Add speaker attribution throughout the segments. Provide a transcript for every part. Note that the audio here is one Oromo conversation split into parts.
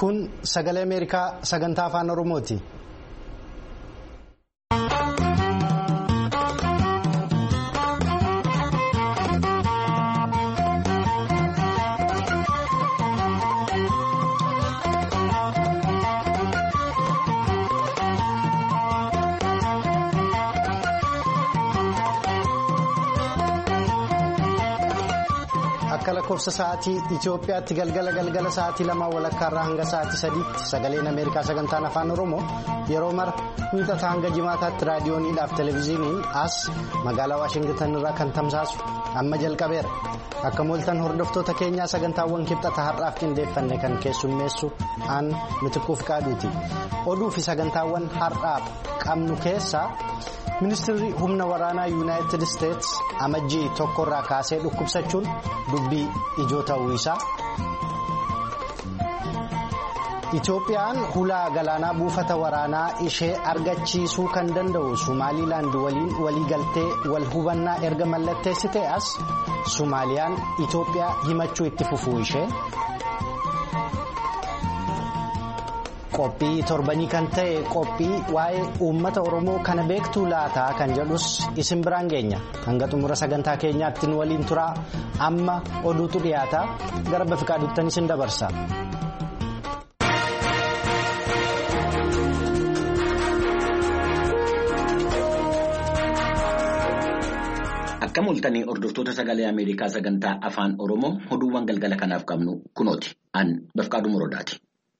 Speaker 1: Kun sagalee Ameerikaa sagantaa afaan Oromooti. Akka lakkoofsa sa'aatii Itoophiyaatti galgala sa'aatii 2:00 hanga sa'aatii 3tti sagaleen Ameerikaa sagantaan afaan Oromoo yeroo mara miixata hanga jimaataatti raadiyooniidhaaf televezyiiniin as magaalaa Waashingtan irraa kan tamsaasu amma jalqabeera. Akka mooltan hordoftoota keenyaa sagantaawwan kibxata har'aaf qindeeffanne kan keessummeessu aan Mitiquuf Qaaduuti. Oduu fi sagantaawwan har'aaf qabnu keessaa Ministeerri humna waraanaa Yuunaayitid Isteets amajjii 1 kaasee dhukkubsachuun dubbii ijoo ta'uu isaa. Itoophiyaan hulaa galaanaa buufata waraanaa ishee argachiisuu kan danda'u Sumaaliilaand waliin waliigaltee wal hubannaa erga mallatteessitee as Sumaaliyaan Itoophiyaa himachuu itti fufuu ishee. Qophii torbanii kan ta'e qophii waa'ee uummata Oromoo kana beektuu laataa kan jedhus isin biraan geenya. Hanga xumura sagantaa keenyaatti nu waliin turaa amma oduutu dhiyaata gara Bafiqaaduutti isin dabarsa.
Speaker 2: Akka mul'atanii hordoftoota sagalee Ameerikaa sagantaa afaan Oromoo oduuwwan galgala kanaaf qabnu kunooti. An Bafiqaaduu Morodaati.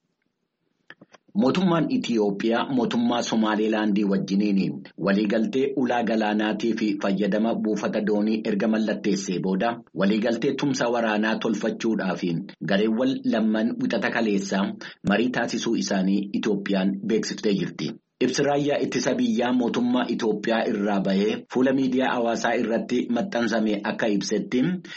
Speaker 2: Mootummaan Itiyoophiyaa mootummaa Somaaliilaandii wajjiniin waliigaltee ulaa galaanaatii fi fayyadama buufata doonii erga mallatteessee booda waliigaltee tumsa waraanaa tolfachuudhaaf gareewwan lamman wixata kaleessaa marii taasisuu isaanii Itiyoophiyaan beeksiftee jirti. Ibsi raayyaa ittisa biyyaa mootummaa Itoophiyaa irraa bahee fuula miidiyaa hawaasaa irratti maxxanfame akka ibsetti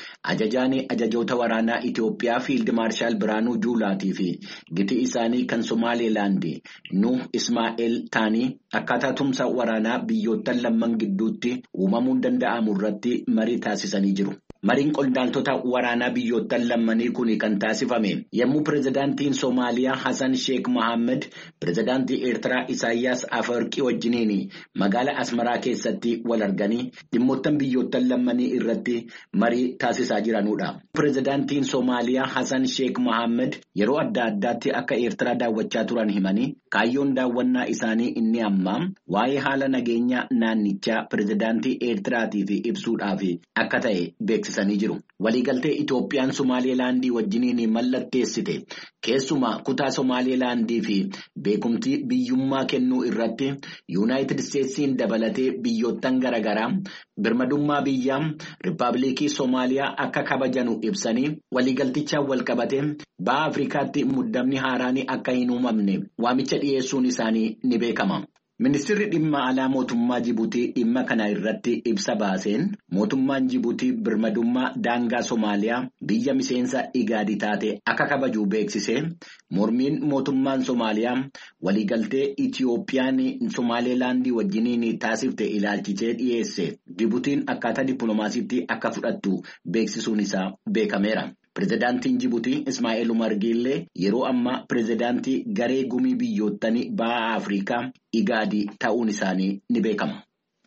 Speaker 2: ajajoota waraanaa Itoophiyaa Fiild Maarshaal Biraanuu Juulaatii fi gitii isaanii kan Somaaliilaand Nuh Ismaa'eel ta'anii akkaataa tumsa waraanaa biyyoottan lamman gidduutti uumamuu danda'amu irratti marii taasisanii jiru. Mariin qondaaltota waraanaa biyyoottan lammanii kun kan taasifame yommuu pirezidaantiin Soomaaliyaa Hassan Sheekh Mohaammed pirezidaantii Eertiraa Isaayyaas Afwerqii wajjiniin magaalaa Asmaraa keessatti wal arganii dhimmoottan biyyoottan lammanii irratti marii taasisaa jiranudha. Pirezidaantiin Soomaaliyaa Hassan Sheekh Mohaammed yeroo adda addaatti akka Eertiraa daawwachaa turan himanii kaayyoon daawwannaa isaanii inni ammaa waa'ee haala nageenya naannichaa pirezidaantii Eertiraatiif ibsuudhaaf akka ta'e beeksisa. Waliigaltee Itoophiyaan Somaaliilaandii wajjiniin mallatteessite keessumaa kutaa Somaaliilaandii fi beekumtii biyyummaa kennuu irratti Yuunaayitid Isteetsiin dabalatee biyyoottan garaagaraa birmadummaa biyyaa Rippaabilikii Soomaaliyaa akka kabajanu ibsanii waliigaltichaan walqabate baha Afrikaatti muddamni haaraan akka hin uumamne waamicha dhiyeessuun isaanii ni beekama. Ministeerri dhimma alaa mootummaa Jibuutii dhimma kana irratti ibsa baaseen mootummaan Jibuutii birmadummaa daangaa Soomaaliyaa biyya miseensa Igaadii taate akka kabaju beeksisee mormiin mootummaan Soomaaliyaa waliigaltee Itiyoophiyaan Somaaliilaandii wajjiniin taasifte ilaalchisee dhiyeesse Jibuutiin akkaataa dippiloomaasiitti akka fudhattu beeksisuun isaa beekameera. Pirezidaantiin Jibuutii Ismaa'eel Umar Giillee yeroo ammaa pirezidaantii garee gumii biyyoottanii baha Afrikaa Igaadii ta'uun isaanii ni beekama.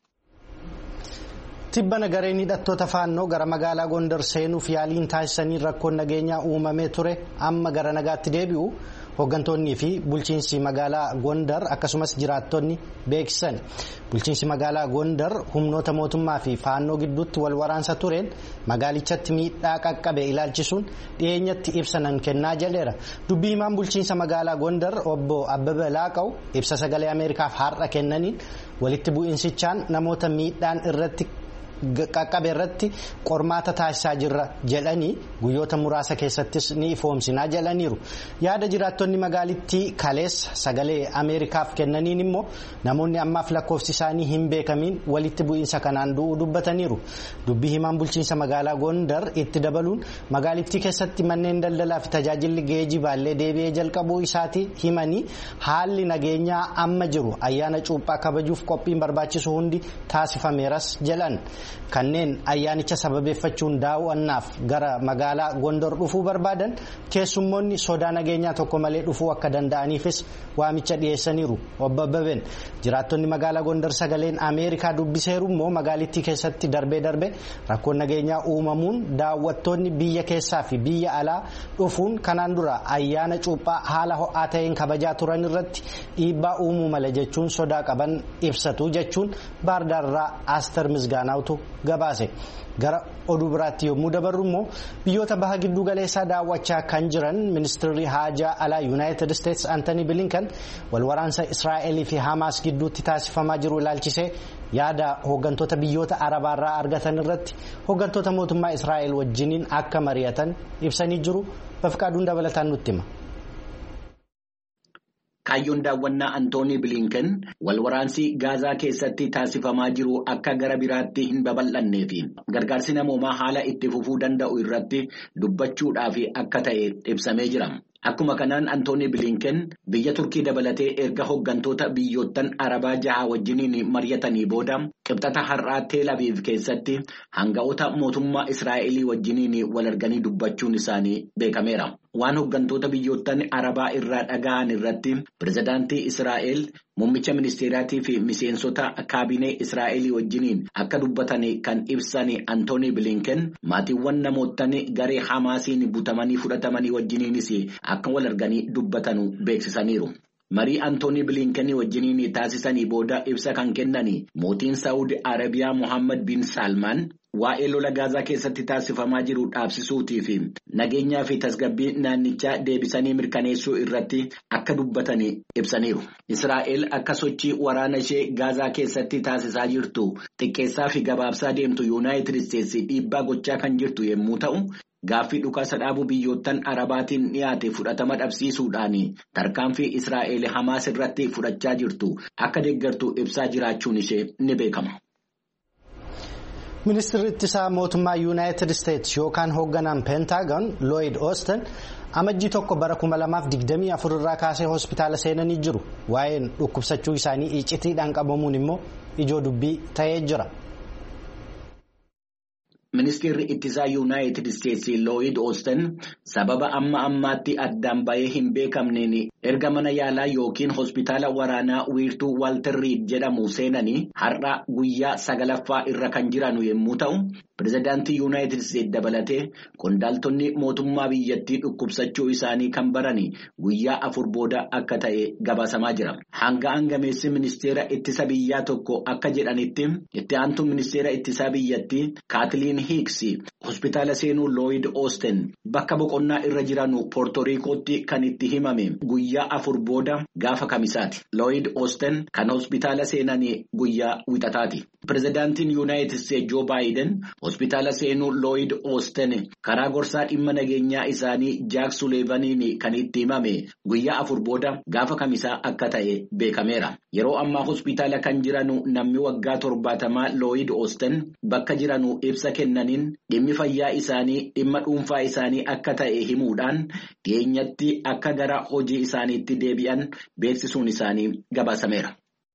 Speaker 1: Tibbana gareen hidhattoota faannoo gara magaalaa Gondar seenuuf yaaliin taasisanii rakkoon nageenyaa uumamee ture amma gara nagaatti deebi'u hooggantoonnii fi bulchiinsi magaalaa Gondar akkasumas jiraattonni beeksisan. Bulchiinsi magaalaa Gondar humnoota mootummaa fi faannoo gidduutti wal waraansa tureen magaalichatti miidhaa qaqqabe ilaalchisuun dhiyeenyatti ibsa nan kennaa jedheera. Dubbii himaan bulchiinsa magaalaa Gondar obbo Abbabee Laaqaw ibsa sagalee Ameerikaaf har'a kennaniin walitti bu'insichaan namoota miidhaan irratti qaqqabe irratti qormaata taasisaa jirra jedhanii guyyoota muraasa keessattis ni ifoomsinaa jedhaniiru. Yaada jiraattonni magaalittii kaleessa sagalee Ameerikaaf kennaniin immoo namoonni ammaaf lakkoofsi isaanii hin beekamiin walitti bu'iinsa kanaan du'uu dubbataniiru. Dubbii himaan bulchiinsa magaalaa Gondar itti dabaluun magaalittii keessatti manneen daldalaa fi tajaajilli geejibaallee deebi'ee jalqabuu isaati himanii haalli nageenyaa amma jiru ayyaana cuuphaa kabajuuf qophiin barbaachisu hundi taasifameeras jedhan. kanneen ayyaanicha sababeeffachuun daawwannaaf gara magaalaa Gondor dhufuu barbaadan keessummoonni sodaa nageenyaa tokko malee dhufuu akka danda'aniifis waamicha dhiyeessaniiru. Obbo Abbabeen jiraattonni magaalaa Gondor sagaleen Ameerikaa dubbiseeru immoo magaalittii keessatti darbee rakkoon nageenyaa uumamuun daawwattoonni biyya keessaa fi biyya alaa dhufuun kanaan dura ayyaana cuuphaa haala ho'aa ta'een kabajaa turan irratti dhiibbaa uumuu mala jechuun sodaa qaban ibsatu jechuun baardaarraa Aster Misgaanaawtu gabaase. Gara oduu biraatti yommuu dabarru immoo biyyoota baha gidduu galeessaa daawwachaa kan jiran ministeerri haajaa alaa United States Anthony Blinken walwaraansa Israa'el fi Hamaas gidduutti taasifamaa jiru ilaalchisee yaada hooggantoota biyyoota Arabaarraa argatan irratti hooggantoota mootummaa Israa'el wajjiniin akka mari'atan ibsanii jiru. Bafqaaduun dabalataan nutti hima.
Speaker 2: Kaayyoon daawwannaa Antoonii Bilinken walwaraansi Gaazaa keessatti taasifamaa jiru akka gara biraatti hin babal'annee fi gargaarsi namoomaa haala itti fufuu danda'u irratti dubbachuudhaaf akka ta'e ibsamee jira. Akkuma kanaan Antoonii Bilinken biyya Turkii dabalatee erga hooggantoota biyyoottan Arabaa 6 wajjiniin mari'atanii booda qibxata har'aa Teel Aviv keessatti hanga'oota mootummaa Israa'elii wajjiniin wal arganii dubbachuun isaanii beekameera. Waan hooggantoota biyyoottan Arabaa irraa dhaga'an irratti pirezidaantii Israa'el muummicha ministeeraatii fi miseensota kaabinee Israa'elii wajjiniin akka dubbatan kan ibsan Antoonii Bilinken maatiiwwan namoottan garee Hamaasiin butamanii fudhatamanii wajjiniinis akka wal arganii dubbatanu beeksisaniiru. Marii Antoonii Bilinken wajjiniin taasisanii booda ibsa kan kennani mootiin Saawud Arabiyaa Mohammed bin Salmaan waa'ee lola Gaazaa keessatti taasifamaa jiru dhaabsisuutii fi nageenyaa fi tasgabbii naannichaa deebisanii mirkaneessuu irratti akka dubbatanii ibsaniiru. Israa'el akka sochii waraana ishee Gaazaa keessatti taasisaa jirtu xiqqeessaa fi gabaabsaa deemtu Yuunaayitid Isteetsi dhiibbaa gochaa kan jirtu yommuu ta'u, gaaffii dhukaasa dhaabuu biyyoottan Arabaatiin dhiyaate fudhatama dhabsiisuudhaan tarkaanfii Israa'el Hamaas irratti fudhachaa jirtu akka deeggartu ibsaa jiraachuun ishee ni beekama.
Speaker 1: Ministeerri ittisaa mootummaa United States yookaan hoogganaan Pentagon Lloyd Austin amajjii 1 bara 2024 irraa kaasee hospitaala seenanii jiru. Waa'een dhukkubsachuu isaanii icciitiidhaan qabamuun immoo ijoo dubbii ta'ee jira.
Speaker 2: Ministeerri ittisaa Yuunaayitid Isteetsi Lloyd Austin sababa ammaatti addaan bahee hin beekamneen erga mana yaalaa yookiin hospitaala waraanaa wiirtuu Walter Reed jedhamu seenanii har'a guyyaa 9ffaa irra kan jiran yommuu ta'u, pirezidaantii Yuunaayitid Isteetsi dabalatee qondaaltonni mootummaa biyyattii dhukkubsachuu isaanii kan barani guyyaa 4 booda akka ta'e gabaasamaa jira. Hangameessi ministeera ittisa biyyaa tokko akka jedhanitti itti aantuun ministeera ittisaa biyyattii Kaatiliin Hicks hospitaala seenuu Lloyd Austin bakka boqonnaa irra jiranu Poortoriikootti kan itti himame guyyaa 4 booda gaafa kamisaati. Lloyd Austin kan hospitaala seenanii guyyaa wixataati. Pirezidaantiin Yuunaayitid Isteetsi Joo Baayiden hospitaala seenuu Lloyd Austin karaa gorsaa dhimma nageenyaa isaanii Jaak Sulevaniin kan itti himame guyyaa 4 booda gaafa kamisaa akka ta'e beekameera. Yeroo ammaa hospitaala kan jiranu namni waggaa 70 Lloyd Austin bakka jiranu ibsa kennaniin dhimmi fayyaa isaanii dhimma dhuunfaa isaanii akka ta'e himuudhaan dhiyeenyatti akka gara hojii isaaniitti deebi'an beeksisuun isaanii gabaasameera.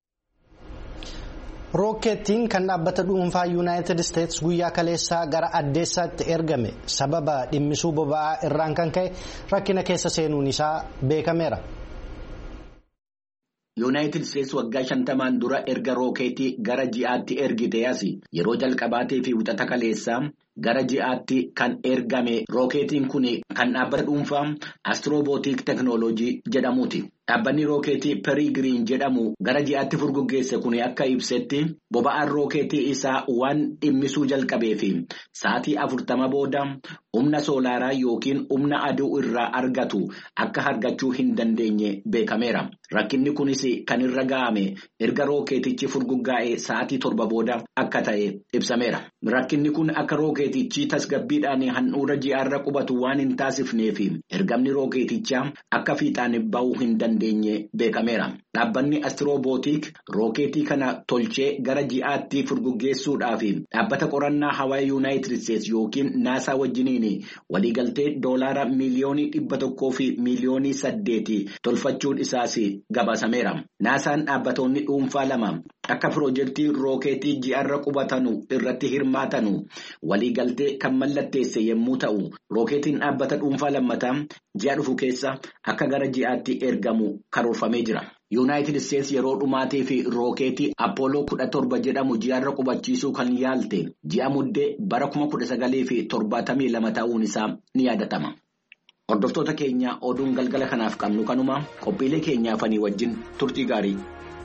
Speaker 1: Rookeettiin kan dhaabbata dhuunfaa United States guyyaa kaleessaa gara addeessaatti ergame sababa dhimmisuu boba'aa irraan kan ka'e rakkina keessa seenuun isaa beekameera.
Speaker 2: Yuunaayitid Isteetsi waggaa 50 dura erga rookeetii gara ji'aatti ergite asi yeroo jalqabaatee fi wixata kaleessaa gara ji'aatti kan ergame rookeetiin kun kan dhaabbata dhuunfaa Astrobootik Teknooloojii jedhamuuti. Dhaabbanni rookeetii Peregrine jedhamu gara ji'aatti furguggeesse kun akka ibsetti boba'aan rookeetii isaa waan dhimmisuu jalqabee fi sa'aatii 40 booda humna soolaaraa yookiin humna aduu irraa argatu akka argachuu hin dandeenye beekameera. Rakkinni kunis kan irra ga'ame erga rookeetichi furguggaa'ee sa'aatii 7 booda akka ta'e ibsameera. Rakkinni kun akka rookeetichi tasgabbiidhaan handhuura ji'aarra qubatu waan hin taasifneef ergamni rookeetichaa akka fiixaan ba'uu hin dandeenye beekameera. Dhaabbanni Astrobootik rookeetii kana tolchee gara ji'aatti furguggeessuudhaaf dhaabbata qorannaa hawaa Yuunaayitid Isteetsi yookiin naasaa wajjiniin waliigaltee doolaara miliyoonii 100 fi miliyoonii 8 tolfachuun isaas gabaasameera. Naasaan dhaabbatoonni dhuunfaa 2 akka piroojeektii rookeetii ji'arra qubatanu irratti hirmaatanu waliigaltee kan mallatteesse yommuu ta'u rookeetiin dhaabbata dhuunfaa lammataa ji'a dhufu keessa akka gara ji'aatti ergamu karoorfamee jira. Yuunaayitid Isteetsi yeroo dhumaatii fi rookeetii Apollo 17 jedhamu ji'arra qubachiisuu kan yaalte ji'a muddee bara 1972 ta'uun isaa ni yaadatama. Hordoftoota keenya oduun galgala kanaaf qabnu kanuma qophiilee keenyaafanii wajjin turtii gaarii.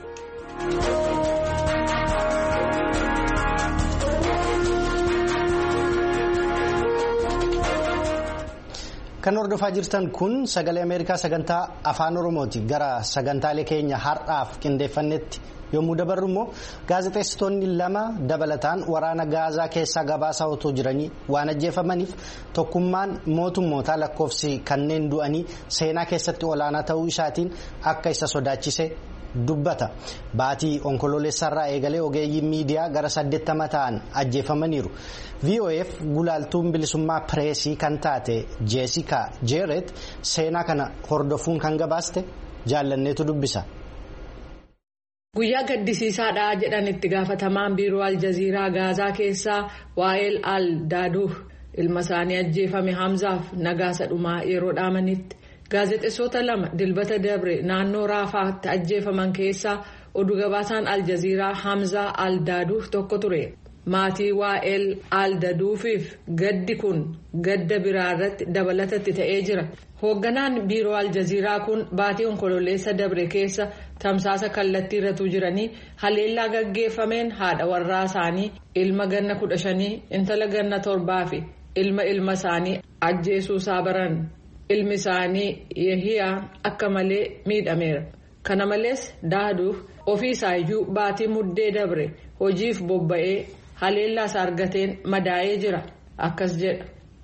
Speaker 1: Kan hordofaa jirtan kun sagalee Ameerikaa sagantaa afaan Oromooti. Gara sagantaalee keenya har'aaf qindeeffannetti yommuu dabarru immoo gaazexeessitoonni 2 dabalataan waraana gaazaa keessaa gabaasaa otoo jiranii waan ajjeefamaniif tokkummaan mootummootaa lakkoofsi kanneen du'anii seenaa keessatti olaanaa ta'uu isaatiin akka isa sodaachise dubbata. Baatii onkoloolessarraa eegalee ogeeyyiin miidiyaa gara 80 ta'an ajjeefamaniiru. VOF gulaaltuun bilisummaa pireesii kan taate Jeesikaa Jeeret seenaa kana hordofuun kan gabaaste jaallanneetu dubbisa.
Speaker 3: Guyyaa gaddisiisaadhaa jedhan itti gaafatamaan biiroo Aljaziiraa Gaazaa keessaa Waa'eel Al-Daaduuf ilma isaanii ajjeefame Hamzaaf nagaasa dhumaa yeroo dhaamanitti. Gaazexeessota 2 dilbata dabre naannoo Raafaatti ajjeefaman keessaa oduu gabaasaan Aljaziiraa Hamzaa Al-Daaduuf tokko ture. Maatii Waa'eel Al-Daaduufiif gaddi kun gadda biraa irratti dabalatatti ta'ee jira. Hoogganaan biiroo Aljaziiraa kun baatii onkoloolessa dabre keessa tamsaasa kallattii irratti jiranii haleellaa gaggeeffameen haadha warraa isaanii ilma ganna 15 intala ganna 7 fi ilma isaanii ajjeesuusaa baran. Ilmi isaanii Yehiyaa akka malee miidhameera. Kana malees Daaduuf ofii isaayyuu baatii muddee dabre hojiif bobba'ee haleellaas argateen madaa'ee jira. Akkas jedha.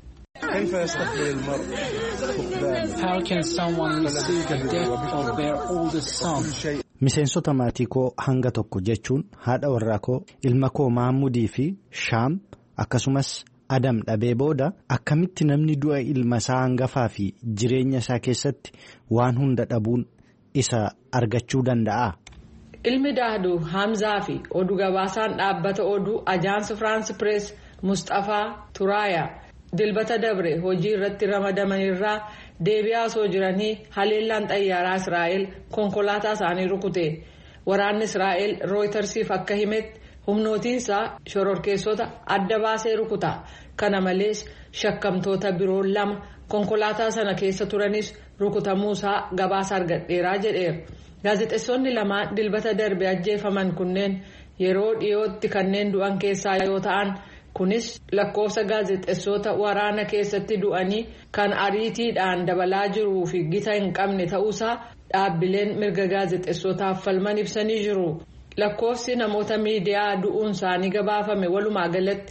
Speaker 1: Miseensota maatii koo hanga tokko jechuun haadha warraa koo ilma koo Mahamudii fi Shaam akkasumas Adam dhabee booda akkamitti namni du'a ilma isaa hangafaa fi jireenya isaa keessatti waan hunda dhabuun isa argachuu danda'a.
Speaker 3: Ilmi Daaduu Hamzaa fi oduu gabaasaan dhaabbata oduu Ajaansi Firaansi Pirees Mustafaa Turaayaa dilbata dabre hojii irratti ramadamanirraa deebi'aa osoo jiranii haleellaan xayyaaraa Israa'el konkolaataa isaanii rukute. Waraanni Israa'el Rooyitersiif akka himetti humnootiinsaa shororkeessota adda baasee rukuta. Kana malees shakkamtoota biroo 2 konkolaataa sana keessa turanis rukutamuusaa gabaasa argadheeraa jedheera. Gaazexeessonni 2 dilbata darbe ajjeefaman kunneen yeroo dhiyootti kanneen du'an keessaa yoo ta'an kunis lakkoofsa gaazexeessota waraana keessatti du'anii kan ariitiidhaan dabalaa jiruu fi gita hin qabne ta'uusaa dhaabbileen mirga gaazexeessotaaf falman ibsanii jiru. Lakkoofsi namoota miidiyaa du'uun isaanii gabaafame walumaa galatti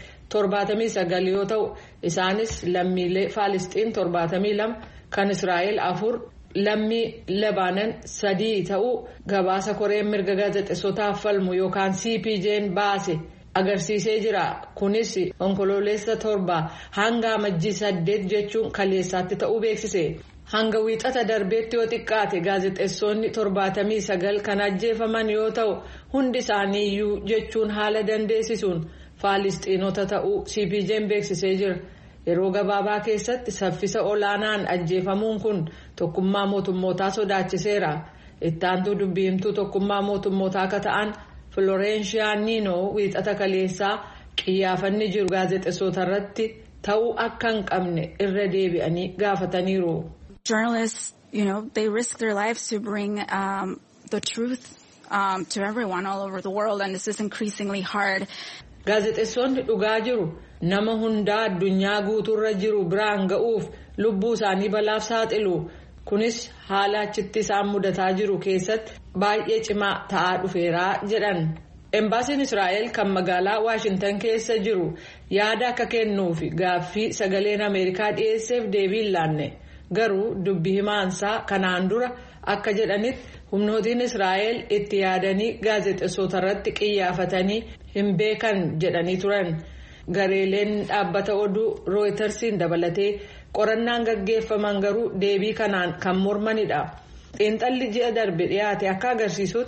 Speaker 3: 79 yoo ta'u isaanis lammiilee Faalisxiin 72 kan Israa'el 4 lammii Lebaanan 3 ta'uu gabaasa koreen mirga gaazexeessotaaf falmu yookaan CPJ'n baase agarsiisee jira. Kunis onkoloolessa 7 hanga amajjii 8 jechuun kaleessaatti ta'uu beeksise. Hanga wiixata darbeetti yoo xiqqaate gaazexeessonni 79 kan ajjeefaman yoo ta'u hundi isaanii iyyuu jechuun haala dandeessisuun Faalisxiinota ta'uu CPJ'n beeksisee jira. Yeroo gabaabaa keessatti saffisa olaanaan ajjeefamuun kun tokkummaa mootummootaa sodaachiseera. Itti aantuu dubbiimtuu tokkummaa mootummootaa akka ta'an Florenshiyaa Niinoo wiixata kaleessaa qiyyaafanni jiru gaazexeessota irratti ta'uu akka hin qabne irra deebi'anii gaafataniiru.
Speaker 4: Journalists, they risk their lives to bring the truth to everyone all over the world, and this is increasingly hard.
Speaker 3: Gaazexeessonni dhugaa jiru nama hundaa addunyaa guutuurra jiru biraan ga'uuf lubbuu isaanii balaaf saaxilu. Kunis haala achitti isaan mudataa jiru keessatti baay'ee cimaa ta'aa dhufeeraa jedhan. Embaasiin Israa'el kan magaalaa Waashintan keessa jiru yaada akka kennuuf gaaffii sagaleen Ameerikaa dhiyeesseef deebii hin laanne. Garuu dubbii himaansaa kanaan dura akka jedhanitti humnootiin Israa'el itti yaadanii gaazexeessota irratti qiyyaafatanii hin beekan jedhanii turan. Gareeleen dhaabbata oduu Rooyitersiin dabalatee qorannaan gaggeeffaman garuu deebii kanaan kan mormanidha. Xiinxalli ji'a darbe dhiyaate akka agarsiisutti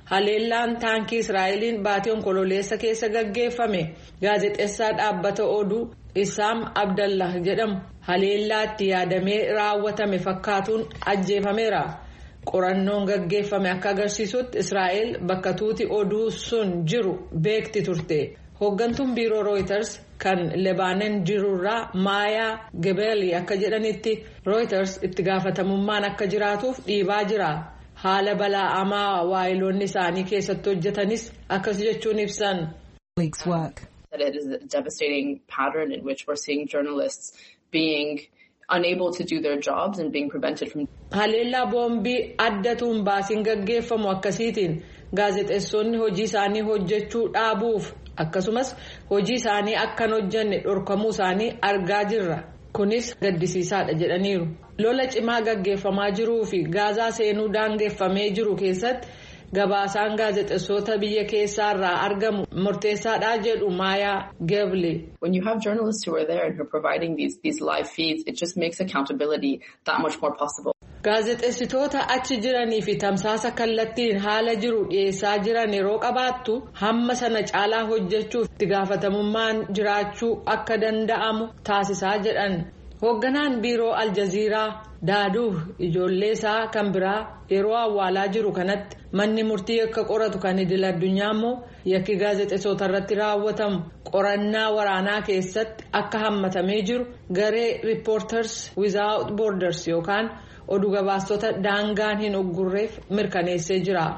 Speaker 3: haleellaan taankii Israa'eliin baatii onkololeessa keessa gaggeeffame gaazexeessaa dhaabbata oduu Isaam Abdallah jedhamu haleellaatti yaadamee raawwatame fakkaatuun ajjeefameera. Qorannoon gaggeeffame akka agarsiisutti Israa'el bakka tuuti oduu sun jiru beekti turte. Hooggantuun biiroo Reuters kan Lebaanon jirurraa Maayaa Gebelii akka jedhanitti Reuters itti gaafatamummaan akka jiraatuuf dhiibaa jira. Haala balaa'amaa waayiloonni isaanii keessatti hojjetanis akkas jechuun ibsan.
Speaker 5: It is a devastating pattern in which we're seeing journalists being unable to do their jobs and being prevented from.
Speaker 3: Haleellaa boombii addatuun baasiin gaggeeffamu akkasiitiin gaazexeessonni hojii isaanii hojjechuu dhaabuuf akkasumas hojii isaanii akkan hojjenne dhorkamuu isaanii argaa jirra. Kunis gaddisiisaadha jedhaniiru. Lola cimaa gaggeeffamaa jiruu fi gaazaa seenuu daangeffamee jiru keessatti gabaasaan gaazexeessota biyya keessaarraa argamu murteessaadha jedhu Maayaa Gebelii.
Speaker 5: When you have journalists who are there and who are providing these live feeds, it just makes accountability that much more possible.
Speaker 3: Gaazexeessitoota achi jiranii fi tamsaasa kallattiin haala jiru dhiyeessaa jiran yeroo qabaattu hamma sana caalaa hojjechuuf itti gaafatamummaan jiraachuu akka danda'amu taasisaa jedhan. Hoogganaan biiroo Aljaziiraa Daaduh ijoollee isaa kan biraa yeroo awwaalaa jiru kanatti manni murtii akka qoratu kan idil-addunyaa immoo yakki gaazexeessota irratti raawwatamu qorannaa waraanaa keessatti akka hammatamee jiru garee Reporters Without Borders yookaan oduu gabaastota daangaan hin uggurreef mirkaneessee jira.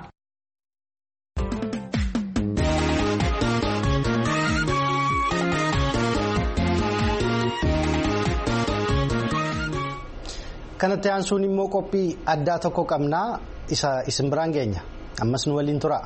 Speaker 1: Kanatti aansuun immoo qophii addaa tokko qabnaa isa isin biraan geenya. Ammas nu waliin tura.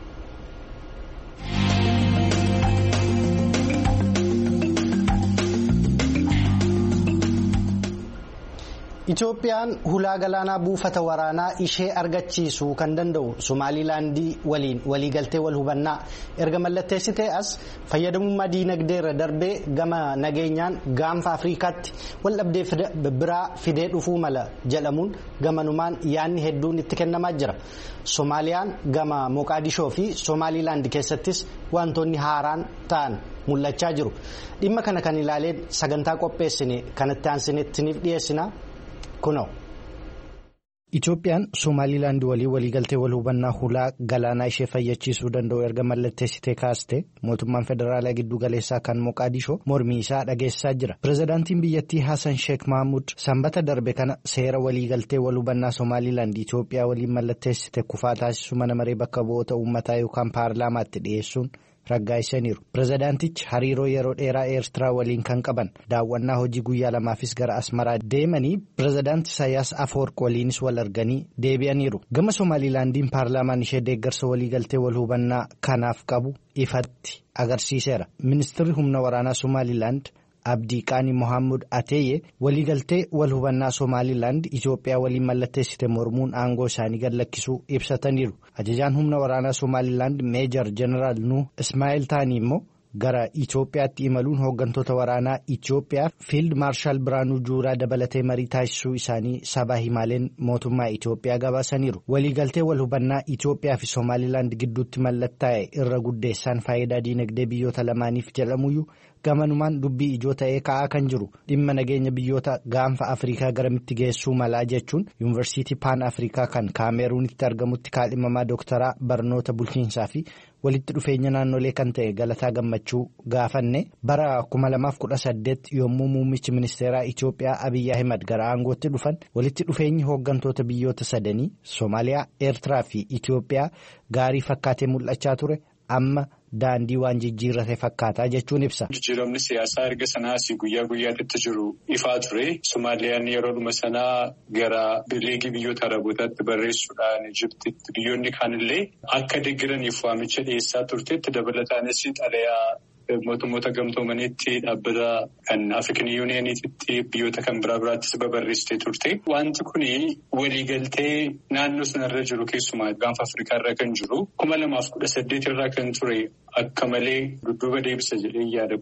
Speaker 1: Itoophiyaan hulaa galaanaa buufata waraanaa ishee argachiisuu kan danda'u Somaalilaandii waliin waliigaltee wal hubannaa erga mallatteessitee as fayyadamummaa diinagdee irra darbee gama nageenyaan gaanfa Afrikaatti wal dhabdee biraa fidee dhufuu mala jedhamuun gamanumaan yaanni hedduun itti kennamaa jira. Somaaliyaan gama Moqaadishoo fi Somaalilaand keessattis wantoonni haaraan ta'an mul'achaa jiru. Dhimma kana kan ilaaleen sagantaa qopheessine kanatti aansinettiniif dhiyeessina. Itoophiyaan Somaalilaand waliigaltee wal hubannaa hulaa galaanaa ishee fayyachiisuu danda'u erga mallatteessitee kaaste mootummaan federaalaa giddu galeessaa kan Moqaadishoo mormii isaa dhageessisaa jira. Pireezidaantiin biyyattii Hassan Sheekh Mahmud sanbata darbe kana seera waliigaltee wal hubannaa Somaalilaand Itoophiyaa waliin mallatteessite kufaa taasisu mana maree bakka bu'oota uummataa yookaan paarlaamaatti dhiyeessuun raggaasisaniiru. Pireezidaantichi hariiroo yeroo dheeraa Eertiraa waliin kan qaban daawwannaa hojii guyyaa lamaafis gara Asmaraa deemanii pireezidaanti Isaayyaas Afwerqi waliinis wal arganii deebi'aniiru. Gama Somaalilaandiin paarlaamaan ishee deeggarsa waliigaltee wal hubannaa kanaaf qabu ifatti agarsiiseera. Ministeerri humna waraanaa Somaalilaand Abdiiqaanii Mohaammed Ateeyye waliigaltee wal hubannaa Somaalilaand Itoophiyaa waliin mallatteessite mormuun aangoo isaanii gad lakkisuu ibsataniiru. Ajajaan humna waraanaa Somaalilaand Meejar Jeneraal Nuh Ismaa'eel Taanii immoo gara Itoophiyaatti imaluun hooggantoota waraanaa Itoophiyaa Fiild Maarshaal Biraanuu Juulaa dabalatee marii taasisuu isaanii sabaa himaaleen mootummaa Itoophiyaa gabaasaniiru. Waliigaltee wal hubannaa Itoophiyaa fi Somaalilaand gidduutti mallattaa'e irra guddeessaan faayidaa diinagdee biyyoota lamaaniif jedhamuyyuu gamanumaan dubbii ijoo ta'ee ka'aa kan jiru dhimma nageenya biyyoota gaanfa Afrikaa garamitti geessuu malaa jechuun yuunivarsiitii Paan Afrikaa kan Kaameruunitti argamutti kaadhimamaa dooktaraa barnoota bulchiinsaa fi walitti dhufeenya naannolee kan ta'e Galataa Gammachuu gaafanne bara 2018 yommuu muummichi ministeeraa Itoophiyaa Abiyyi Ahimad gara aangootti dhufan walitti dhufeenyi hooggantoota biyyoota sadanii Soomaaliyaa, Eertiraa fi Itoophiyaa gaarii fakkaatee mul'achaa ture amma daandii waan jijjiirrate fakkaataa jechuun ibsa.
Speaker 6: Jijjiiramni siyaasaa erga sanaas guyyaa guyyaatti jiru ifaa ture. Somaaliyaan yeroodhuma sanaa gara liigii biyyoota Arabootaatti barreessuudhaan Ijiptitti biyyoonni kaanillee akka deeggaraniif waamicha dhiyeessaa turteetti dabalataanis xalayaa mootummoota gamtoomaniitti dhaabbata kan African Unioniititti biyyoota kan biraattis babarreessitee turte. Wanti kun waliigaltee naannoo sanarra jiru keessumaa gaanfa Afrikaa irra kan jiru 2018 irraa kan ture akka malee dudduuba deebisa jedhee yaada.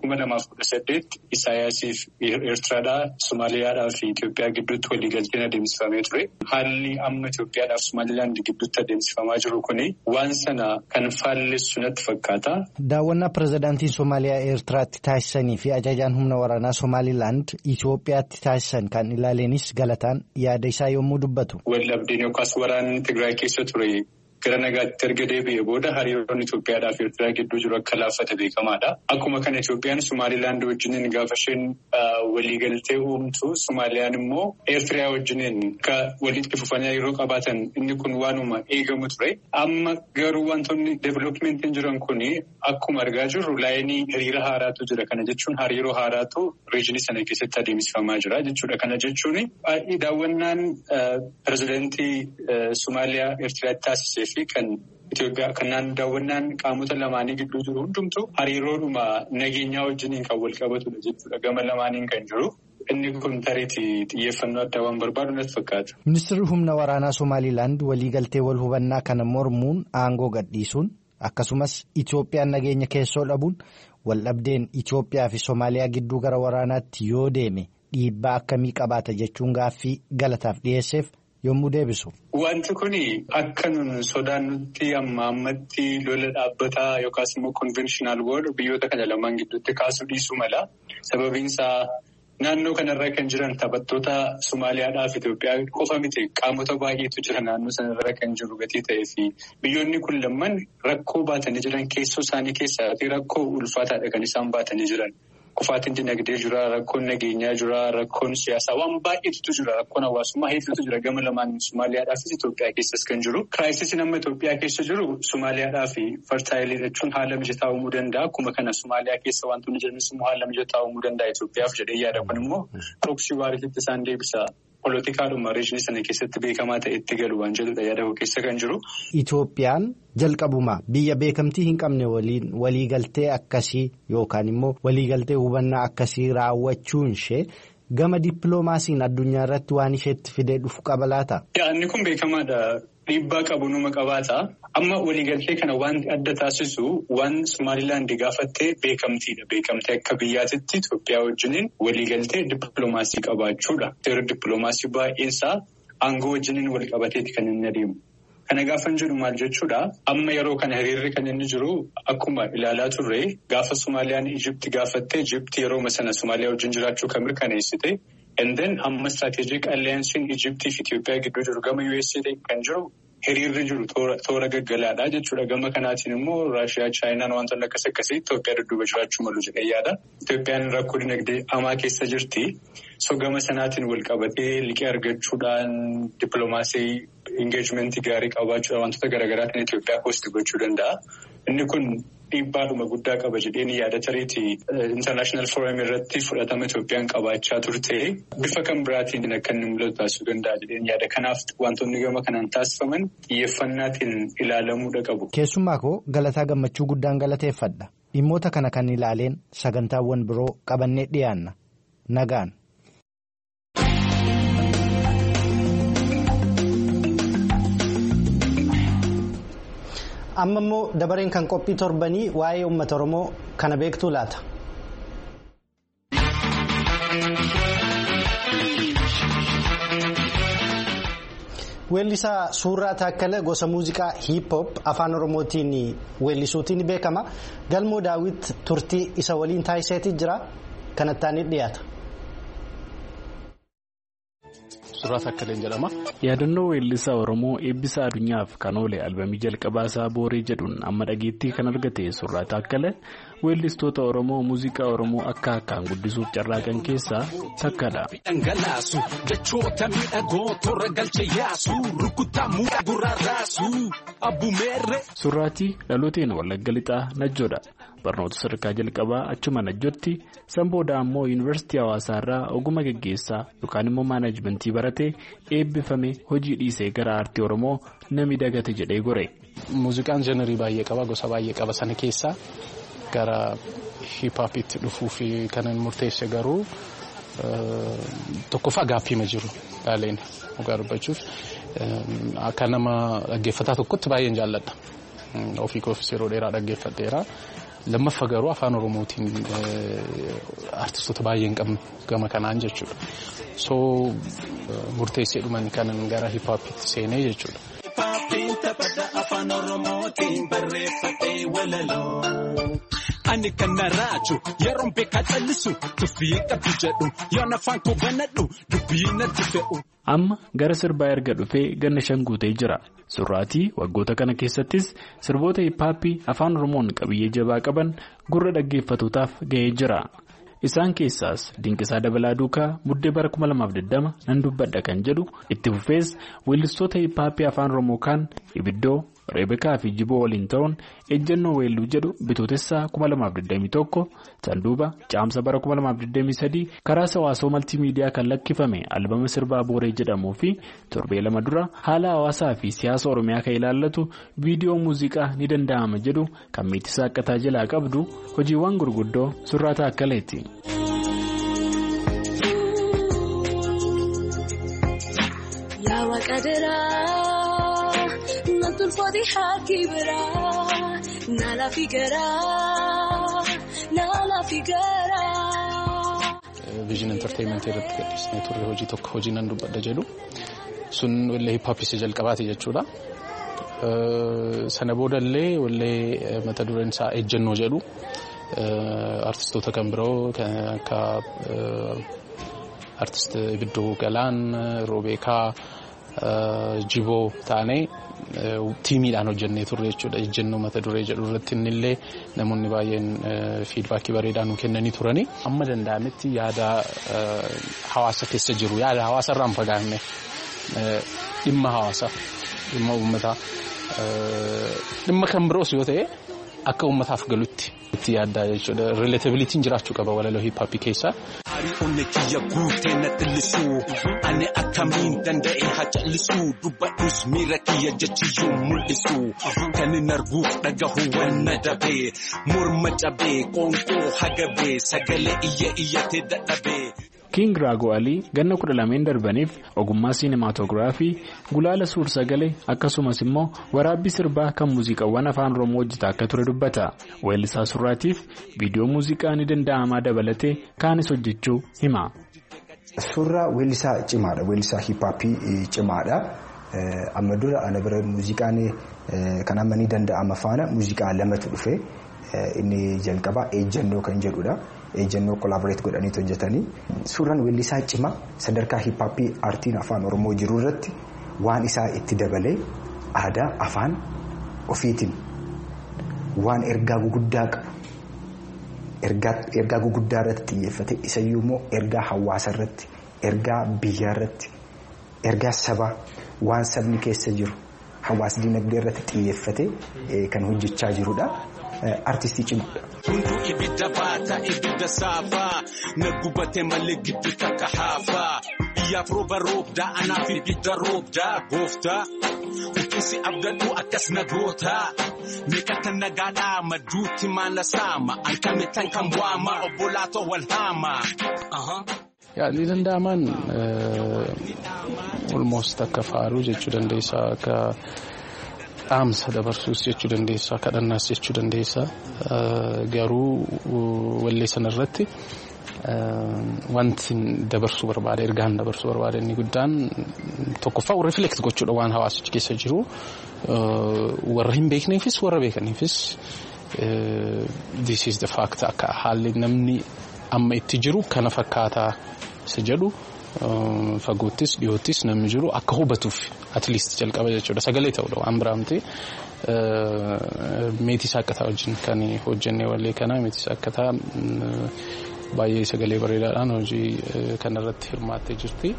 Speaker 6: 2018 Isaayyaasiif Eertiraadhaa, Somaaliyaadhaa fi Itoophiyaa gidduutti waliigalteen adeemsifamee ture. Haalli amma Itoophiyaadhaaf Somaalilaand gidduutti adeemsifamaa jiru kuni waan sana kan faallessu natti fakkaata.
Speaker 1: Daawwannaa pirezidaantiin Somaaliyaa Eertiraatti taasisanii fi ajajaan humna waraanaa Somaalilaand Itoophiyaatti taasisan kan ilaaleenis galataan yaada isaa yommuu dubbatu.
Speaker 6: Waldhabdeen yookaas waraanni Tigraay keessa ture gara nagaatti erga deebi'ee booda hariiroon Itoophiyaadhaa fi Eertiraa gidduu jiru akka laaffate beekamaadha. Akkuma kana Itoophiyaan Somaalilaand wajjiniin gaafa isheen waliigaltee uumtu, Somaaliyaan immoo Eertiraa wajjiniin akka walitti fufanii hariiroo qabaatan inni kun waanuma eegamu ture. Amma garuu wantoonni deevilopmentiin jiran kuni akkuma argaa jirru laayinii hiriira haaraatu jira. Kana jechuun hariiroo haaraatu reejinii sana keessatti adeemsifamaa jira jechuudha. Kana jechuun daawwannaan pirezidaantii Somaaliyaa Eertiraatti taasisee fi kan Itoophiyaa kanaan daawwannaan qaamota lamaanii gidduu jiru hundumtu hariiroodhuma nageenyaa wajjiniin kan wal qabatudha jechuudha. Gama lamaaniin kan jiru. Inni kun tarii xiyyeeffannoo addaa waan barbaadu natti fakkaata.
Speaker 1: Ministeerri humna waraanaa Somaalilaand waliigaltee wal hubannaa kana mormuun aangoo gadhiisuun akkasumas Itoophiyaan nageenya keessoo dhabuun waldhabdeen Itoophiyaa fi Somaaliyaa gidduu gara waraanaatti yoo deeme dhiibbaa akkamii qabaata jechuun gaaffii galataaf dhiyeesseef yommuu deebisu.
Speaker 6: Wanti kuni akka nun sodaannutti ammatti lola dhaabbataa yookaas immoo konvenshinal woor biyyoota kana lamaan gidduutti kaasuu dhiisuu mala. Sababiinsaa naannoo kanarra kan jiran taphattoota Somaaliyaadhaa fi Itoophiyaa qofa miti qaamota baay'eetu jira naannoo sanarra kan jiru gatii ta'ee fi biyyoonni kun lamaan rakkoo baatanii jiran keessoo isaanii keessaa rakkoo ulfaataadha kan isaan baatanii jiran. Kufaatiin dinagdee jira, rakkoon nageenyaa jira, rakkoon siyaasaa waan baay'eetu jira, rakkoon hawaasummaa hedduutu jira gama lamaan Somaaliyaadhaa fi Itoophiyaa keessas kan jiru. Kiraayisiin amma Itoophiyaa keessa jiru Somaaliyaadhaa fi fartaayilii jechuun haala mijataa uumuu danda'a. Akkuma kana Somaaliyaa keessa wantoonni jiranis immoo haala mijataa uumuu danda'a Itoophiyaaf jedhee yaada. Kun immoo proksii waariitti isaan deebisa. Poolitikaadhuma reejinii sana keessatti beekamaa ta'e itti galu waan jedhudha yaada keessa kan jiru.
Speaker 1: Itoophiyaan jalqabuma biyya beekamtii hin qabne waliin waliigaltee akkasii yookaan immoo waliigaltee hubannaa akkasii raawwachuun ishee gama dippiloomaasiin addunyaa irratti waan isheetti fidee dhufu qaba laata?
Speaker 6: Inni kun beekamaadha. Dhiibbaa qabu numa qabaata. Amma waliigaltee kana waan adda taasisu waan Somaalilaand gaafattee beekamtiidha. Beekamtee akka biyyaatitti Itoophiyaa wajjiniin waliigaltee dippiloomaasii qabaachuudha. Seera dippiloomaasii baay'eensaa aangoo wajjiniin wal qabateeti kan inni adeemu. Kana gaafa jedhu maal jechuudha? Amma yeroo kana hiriirri kan inni jiru akkuma ilaalaa turre gaafa Somaaliyaan Ijipti gaafattee Ijipti yeroo sana Somaaliyaa wajjin jiraachuu kan mirkaneessite. And then amma strategic alliancein Ijiptii fi Itoophiyaa gidduu jiru gama USA kan jiru hiriirri jiru toora gaggalaadha jechuudha. Gama kanaatiin immoo Raashiyaa, Chaayinaan wantoonni akkasii Itoophiyaa dudduuba jiraachuu malu jedhee yaada. Itoophiyaan rakkoo dinagdee hamaa keessa jirti. So gama sanaatiin wal qabatee liqii argachuudhaan dippiloomaasii engeejmentii gaarii qabaachuudhaan wantoota garaagaraa kan Itoophiyaa hoostii gochuu danda'a. Inni kun dhiibbaadhuma guddaa qaba jedheen yaada tariitii international forum irratti fudhatama Itoophiyaan qabaachaa turte bifa kan biraatiin akka inni mul'atu taasisuu danda'a jedheen yaada. Kanaaf wantoonni gama kanaan taasifaman xiyyeeffannaatiin ilaalamuudha qabu.
Speaker 1: Keessumaa koo Galataa Gammachuu guddaan galateeffadha. Dhimmoota kana kan ilaaleen sagantaawwan biroo qabannee dhiyaanna. Nagaan. Amma immoo dabareen kan qophii torbanii waa'ee uummata Oromoo kana beektuu laata? Weellisaa Suuraa Taakkala gosa muuziqaa hip-hop afaan Oromootiin weellisuutiin beekama. Galmoo Daawit turtii isa waliin taasiseetii jira. Kanattaan dhiyaata.
Speaker 7: Suuraa Taakkaleen jedhama. Yaadannoo weellisaa Oromoo eebbisa addunyaaf kan oole albamii jalqabaa isaa Booree jedhuun amma dhageettii kan argate Suuraa Taakkala weellistoota Oromoo muuziqaa Oromoo akka akkaan guddisuuf carraaqan keessaa takkadha. Dhangalaasu jechoota miidhagoo toora galche yaasu rukuttaa muudhaa gurraaraasu abbumeerre. Suuraatii dhalooteen Wallagga Lixaa Najjoodha. Barnoota sadarkaa jalqabaa achuma Najjootti sanbooda ammoo yuunivarsiitii Hawaasaarraa ogummaa gaggeessaa yookaan immoo maanaajmentii baratee eebbifame hojii dhiisee gara aartii Oromoo nami dagate jedhee gore.
Speaker 8: Muuziqaan jenerii baay'ee qaba, gosa baay'ee qaba. Sana keessaa gara hip-hopitti dhufuu fi kan murteesse garuu tokkoffaa gaaffiima jiru laaleen dhugaa dubbachuuf akka nama dhaggeeffataa tokkotti baay'een jaalladha. Ofii koofis yeroo dheeraa dhaggeeffadheera. lammaffaa garuu afaan oromootiin artistoota baay'een qabnu gama kanaan jechuudha. So murteessee dhuman kanan gara hip hopitti seenee jechuudha. Afaan oromootiin barreeffadhee walaloo. Ani kan naraaju yeroon beekaa callisu tuffii qabdu jedhu yoon afaan koo banadhu dubbii natti fe'u.
Speaker 7: Amma gara sirbaa erga dhufee ganna 5 guutee jira. Surraatii waggoota kana keessattis sirboota hip-haappii afaan Oromoon qabiyyee jabaa qaban gurra dhaggeeffatootaaf ga'ee jira. Isaan keessaas Dinqisaa Dabalaa Duukaa Buddee bara 2020 nan dubbadha kan jedhu itti fufees weellistoota hip-haappii afaan Oromoo kaan Ibiddoo, Reebekaa fi Jiboo waliin ta'uun ejjennoo weelluu jedhu Bitootessaa 2021 Sanduuba Caamsa bara 2023 karaa Sawaasoo Maltiimiidiyaa kan lakkifame albama sirbaa Booree jedhamuu fi torbee 2 dura haala hawaasaa fi siyaasa Oromiyaa kan ilaallatu viidiyoo muuziqaa ni danda'ama jedhu kan Meetisaa Akkataa jalaa qabdu hojiiwwan gurguddoo Surraataa Akkaleeti.
Speaker 9: Fodi hakibra nala figara
Speaker 8: Vision Entertainment irratti gadhiisnee turre hojii tokko hojii nan dubbadha jedhu sun wallee hip hop jalqabaati jechuudha. Sana boodallee wallee mata dureen isaa ejjennoo jedhu artistoota kan biroo akka artist Ibiddoo Galaan, Roobeekaa, Jiboo taanee tiimiidhaan hojjennee turre jechuudha. Ejjennoo mata duree jedhu irratti innillee namoonni baay'een fiidbaakii bareedaan kennanii turani. Amma danda'ametti yaada hawaasa keessa jiru yaada hawaasa irraan fagaanne dhimma hawaasa dhimma uummataa dhimma kan biroos yoo ta'e akka uummataaf galutti itti yaaddaa jechuudha. Relatabilitiin jiraachuu qaba walaloo hip hop keessaa.
Speaker 10: Onne kiyya guutee na xillisuu ani akkamiin danda'e haa callisuu dubbadhus miira kiyya jechiyyuu mul'isuu kan hin arguuf dhagahu wanna dabee morma cabee qoonqoo hagabee sagalee iyyatee dadhabee.
Speaker 7: King Raago Alii ganna 12 darbaniif ogummaa siinimaatoogiraafii gulaala suur-sagalee akkasumas immoo waraabbii sirbaa kan muuziqaawwan afaan Oromoo hojjetaa akka ture dubbata. Weellisaa Surraatiif viidiyoo muuziqaa ni danda'amaa dabalatee kaanis hojjechuu hima.
Speaker 11: Surraa weellisaa cimaadha. Weellisaa hip-haappii cimaadha. Amma dura ana bira muuziqaan kan amma ni danda'ama faana muuziqaa lamatu dhufe. Inni jalqabaa ejjennoo kan jedhudha. Ejjennoo collaborate godhanii hojjetanii suuraan weellisaa cimaa sadarkaa hip hop artiin afaan Oromoo jiru irratti waan isaa itti dabalee aadaa afaan ofiitiin waan ergaa guguddaa qabu ergaa guguddaa irratti xiyyeeffate isayyuu immoo ergaa hawaasa irratti ergaa biyyaa irratti ergaa sabaa waan sabni keessa jiru hawaasa dinagdee irratti xiyyeeffate kan hojjechaa jirudha. Artistii cimaadha.
Speaker 10: Hundu ibidda baata ibidda saafaa nagubate malee giddu takka haafaa biyyaaf rooba roobdaa anaaf ibidda roobdaa gooftaa uffisi abdadhu akkas nagootaa meeqata nagaadhaa madduutti maala saama ankametan kan waama obbolaatoo wal haamaa.
Speaker 8: Yaadni danda'amaan almost akka faaruu jechuu dandeessaa akka dhaamsa dabarsuus jechuu dandeessaa kadhannaas jechuu dandeessaa garuu wallee sanarratti wanti dabarsuu barbaade ergaan dabarsuu barbaade inni guddaan tokkoffaa reflect gochuudha waan hawaasichi keessa jiru warra hin beekneefis warra beekaniifis this is the fact akka haalli namni amma itti jiru kana fakkaataa isa jedhu fagoottis dhiyoottis namni jiru akka hubatuuf at least jalqaba jechuudha sagalee ta'udha waan biraamti Meetisaa Akkataa wajjin kan hojjennee wallee kana Meetisaa Akkataa baay'ee sagalee bareedaadhaan hojii kanarratti hirmaattee jirti.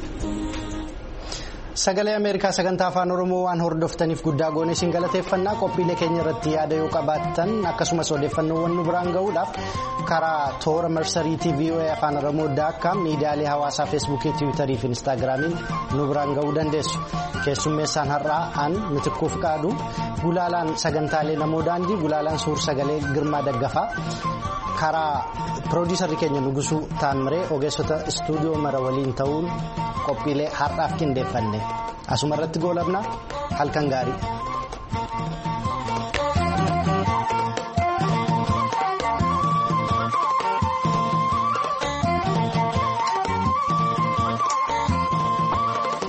Speaker 1: Sagalee Ameerikaa sagantaa afaan Oromoo waan hordoftaniif guddaa goone isin galateeffannaa qophiilee keenya irratti yaada yoo qabaattan akkasumas odeeffannoowwan nu biraan ga'uudhaaf karaa toora marsariitii VOA afaan Oromoo.com miidiyaalee hawaasaa feesbuukii tiwiitarii fi instaagiraamiin nu biraan ga'uu dandeessu. Keessummeessaan har'aa an Mitikkuu Fiqaaduu gulaalaan sagantaalee namoo daandii gulaalaan suur sagalee Girmaa Daggafaa karaa piroodiisarri keenya Nugusuu Taammiree ogeessota istuudiyoo mara waliin ta'uun qophiilee har'aaf qindeeffanne asuma irratti goolabna halkan gaarii.